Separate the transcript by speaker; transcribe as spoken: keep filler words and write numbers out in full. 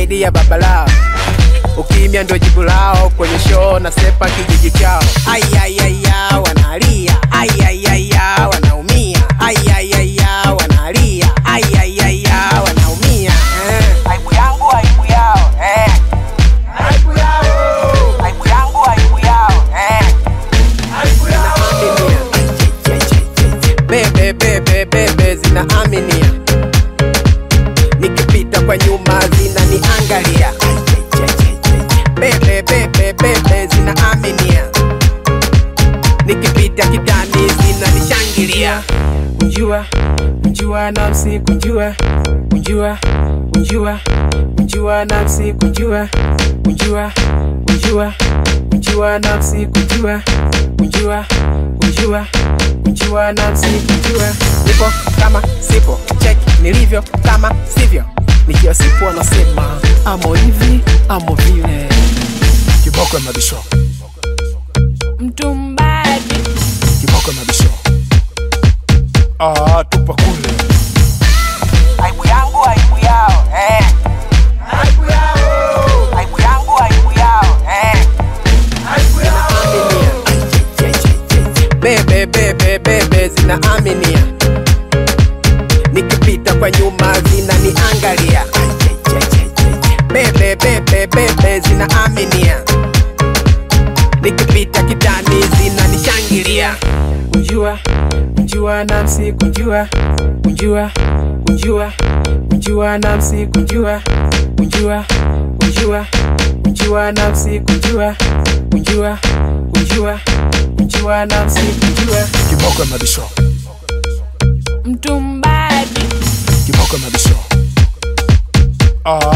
Speaker 1: zaidi ya baba lao. Ukimya ndo jibu lao kwenye show na sepa kijiji chao. Ai ai ai ya wanalia, ai ai ai ya wanaumia, ai ai ai ya wanalia, ai ai ai ya wanaumia. Eh. Aibu yangu aibu yao, eh. Aibu yao. Aibu yangu aibu yao, eh. Aibu yao. Bebe bebe bebe zinaaminia. Nikipita kwa nyuma zinaniangalia. Bebe bebe bebe zinaaminia. Nikipita kitani zinanishangilia. Kunjua, kunjua nafsi kunjua. Kunjua, kunjua, kunjua nafsi kunjua. Kunjua, kunjua, kunjua nafsi kunjua. Kunjua, kunjua, kunjua nafsi kunjua. Nipo kama sipo, check nilivyo kama sivyo. Nikiwa sipo wanasema amo hivi, amo vile.
Speaker 2: Kiboko mabisho
Speaker 3: Mtumbadi
Speaker 2: Kiboko mabisho Ah, tupa kule.
Speaker 1: Aibu yangu aibu yao, eh. Aibu yao. Aibu yangu aibu yao, eh. Aibu yao. Bebe bebe bebe zinaaminia. Nikipita kwa nyuma zinaniangalia. Bebe bebe bebe zinaaminia. Nikipita kitani zinanishangilia. Kunjua, kunjua nafsi kunjua. Kunjua, kunjua, kunjua nafsi kunjua. Kunjua, kunjua, kunjua nafsi kunjua. Kunjua, kunjua, kunjua nafsi kunjua.
Speaker 2: Kiboko mabisho
Speaker 3: Mtumbadi
Speaker 2: Kiboko mabisho Ah